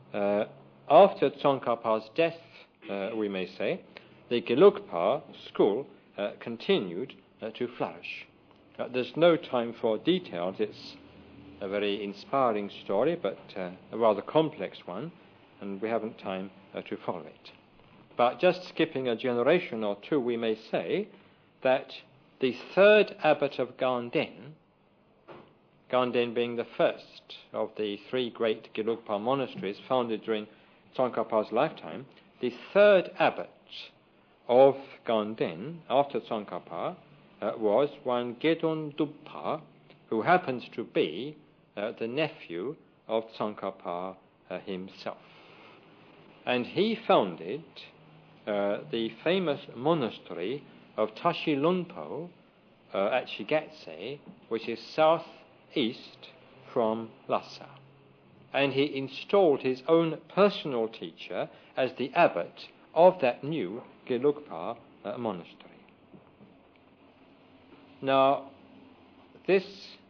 after Tsongkhapa's death, we may say, the Gelugpa school continued to flourish. There's no time for details. It's a very inspiring story, but a rather complex one, and we haven't time to follow it. But just skipping a generation or two, we may say that the third abbot of Ganden, Ganden being the first of the three great Gelugpa monasteries founded during Tsongkhapa's lifetime, the third abbot of Ganden after Tsongkhapa was one Gedon Dubpa, who happens to be the nephew of Tsongkhapa himself. And he founded the famous monastery of Tashi Lunpo at Shigatse, which is southeast from Lhasa. And he installed his own personal teacher as the abbot of that new Gelugpa monastery. Now, this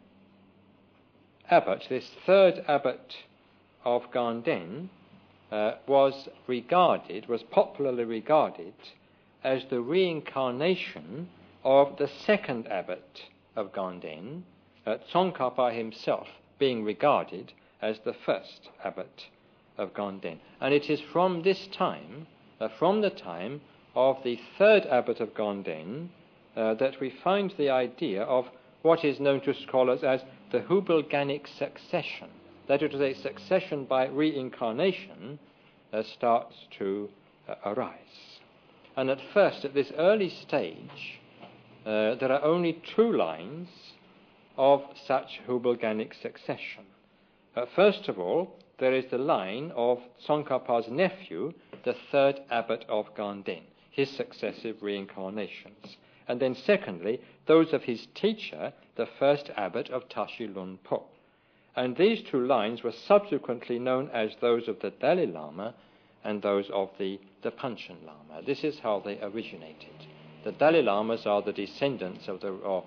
abbot, this third abbot of Ganden, was popularly regarded as the reincarnation of the second abbot of Ganden, Tsongkhapa himself being regarded as the first abbot of Ganden. And it is from this time, from the time of the third abbot of Ganden, that we find the idea of what is known to scholars as the Hubelganic succession. That is, a succession by reincarnation starts to arise. And at first, at this early stage, there are only two lines of such Hubelganic succession. First of all, there is the line of Tsongkhapa's nephew, the third abbot of Ganden, his successive reincarnations. And then secondly, those of his teacher, the first abbot of Tashi Lunpo. And these two lines were subsequently known as those of the Dalai Lama and those of the Panchen Lama. This is how they originated. The Dalai Lamas are the descendants of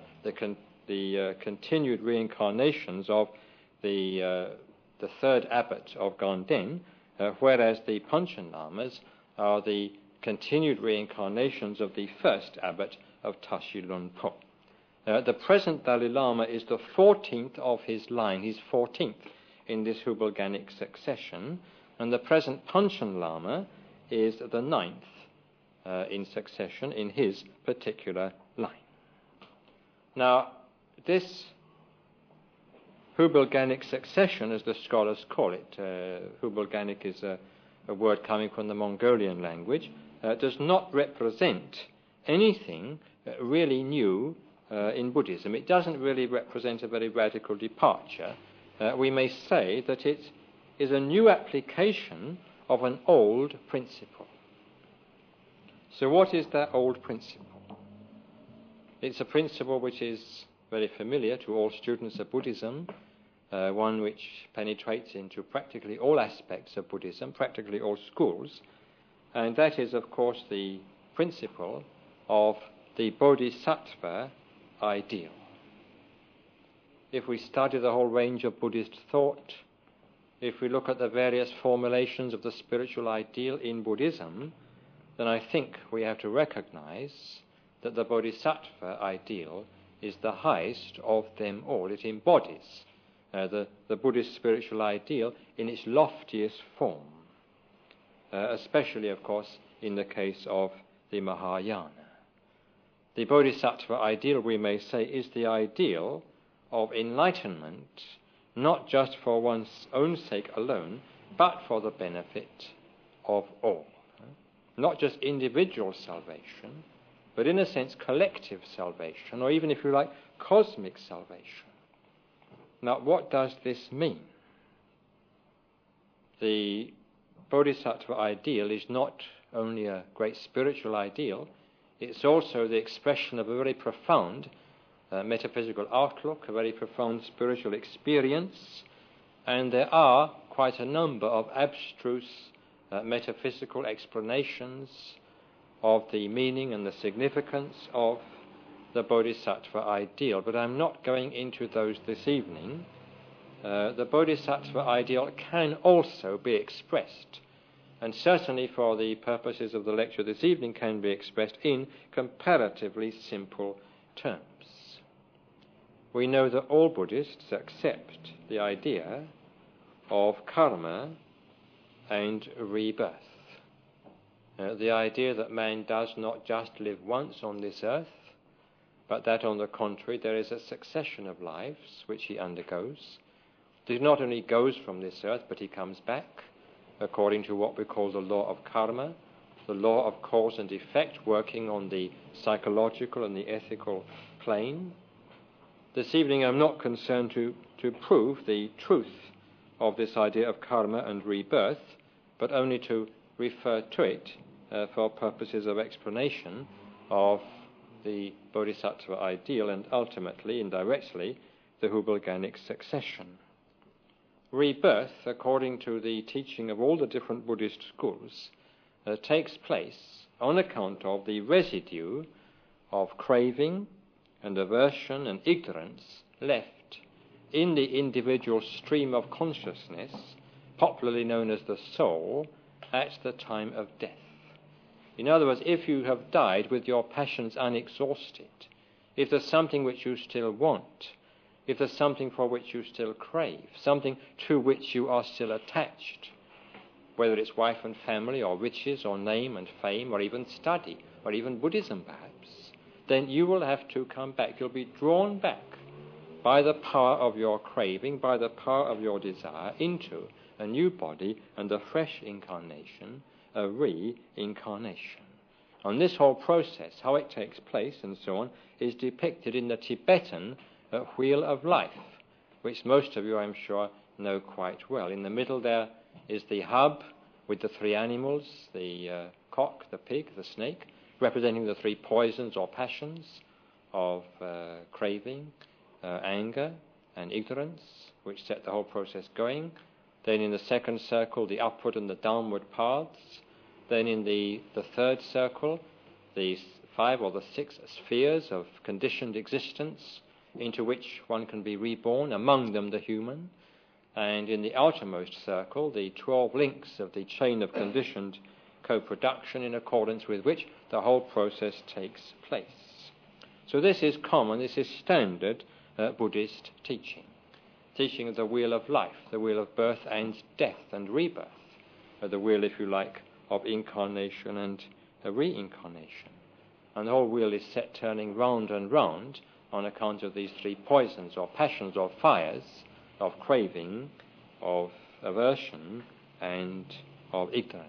the continued reincarnations of the third abbot of Ganden, whereas the Panchen Lamas are the continued reincarnations of the first abbot of Tashi Lunpo. The present Dalai Lama is the 14th of his line. He's 14th in this Hubelganic succession, and the present Panchen Lama is the 9th in succession in his particular line. Now, this Hubelganic succession, as the scholars call it, Hubelganic is a word coming from the Mongolian language, does not represent anything really new in Buddhism. It doesn't really represent a very radical departure. We may say that it is a new application of an old principle. So what is that old principle? It's a principle which is very familiar to all students of Buddhism, one which penetrates into practically all aspects of Buddhism, practically all schools, and that is, of course, the principle of the Bodhisattva ideal. If we study the whole range of Buddhist thought, if we look at the various formulations of the spiritual ideal in Buddhism, then I think we have to recognize that the Bodhisattva ideal is the highest of them all. It embodies the Buddhist spiritual ideal in its loftiest form, especially, of course, in the case of the Mahayana. The Bodhisattva ideal, we may say, is the ideal of enlightenment, not just for one's own sake alone, but for the benefit of all. Not just individual salvation, but in a sense collective salvation, or even, if you like, cosmic salvation. Now, what does this mean? The Bodhisattva ideal is not only a great spiritual ideal, it's also the expression of a very profound metaphysical outlook, a very profound spiritual experience, and there are quite a number of abstruse metaphysical explanations of the meaning and the significance of the Bodhisattva ideal. But I'm not going into those this evening. the Bodhisattva ideal can also be expressed, and certainly for the purposes of the lecture this evening can be expressed in comparatively simple terms. We know that all Buddhists accept the idea of karma and rebirth. The idea that man does not just live once on this earth, but that on the contrary there is a succession of lives which he undergoes. He not only goes from this earth, but he comes back according to what we call the law of karma, the law of cause and effect working on the psychological and the ethical plane. This evening I'm not concerned to prove the truth of this idea of karma and rebirth, but only to refer to it for purposes of explanation of the Bodhisattva ideal and ultimately, indirectly, the Hübelganic succession. Rebirth, according to the teaching of all the different Buddhist schools, takes place on account of the residue of craving and aversion and ignorance left in the individual stream of consciousness, popularly known as the soul, at the time of death. In other words, if you have died with your passions unexhausted, if there's something which you still want, if there's something for which you still crave, something to which you are still attached, whether it's wife and family or riches or name and fame or even study or even Buddhism perhaps, then you will have to come back. You'll be drawn back by the power of your craving, by the power of your desire into a new body and a fresh incarnation, a reincarnation. And this whole process, how it takes place and so on, is depicted in the Tibetan Wheel of Life, which most of you, I'm sure, know quite well. In the middle there is the hub with the three animals, the cock, the pig, the snake, representing the three poisons or passions of craving, anger, and ignorance, which set the whole process going. Then in the second circle, the upward and the downward paths. Then in the third circle, the 5 or the 6 spheres of conditioned existence into which one can be reborn, among them the human. And in the outermost circle, the 12 links of the chain of conditioned co-production, in accordance with which the whole process takes place. So this is common, this is standard Buddhist teaching. Teaching of the wheel of life, the wheel of birth and death and rebirth, the wheel, if you like, of incarnation and reincarnation. And the whole wheel is set turning round and round on account of these three poisons or passions or fires of craving, of aversion, and of ignorance.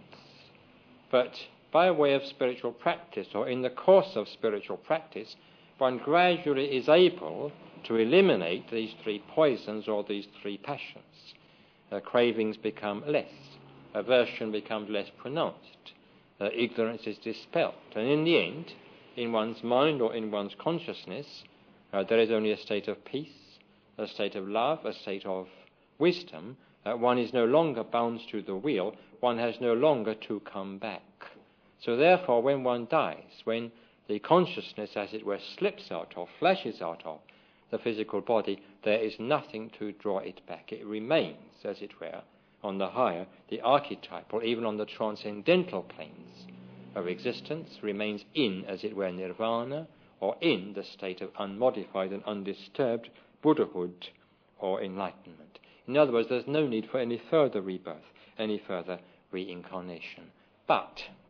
But by way of spiritual practice, or in the course of spiritual practice, one gradually is able to eliminate these three poisons or these three passions. Cravings become less, aversion becomes less pronounced, ignorance is dispelled, and in the end, in one's mind or in one's consciousness, there is only a state of peace, a state of love, a state of wisdom. One is no longer bound to the wheel, one has no longer to come back. So therefore, when one dies, when the consciousness, as it were, slips out or flashes out of the physical body, there is nothing to draw it back. It remains, as it were, on the higher, the archetypal, even on the transcendental planes of existence, remains in, as it were, nirvana, or in the state of unmodified and undisturbed Buddhahood or enlightenment. In other words, there's no need for any further rebirth, any further reincarnation. But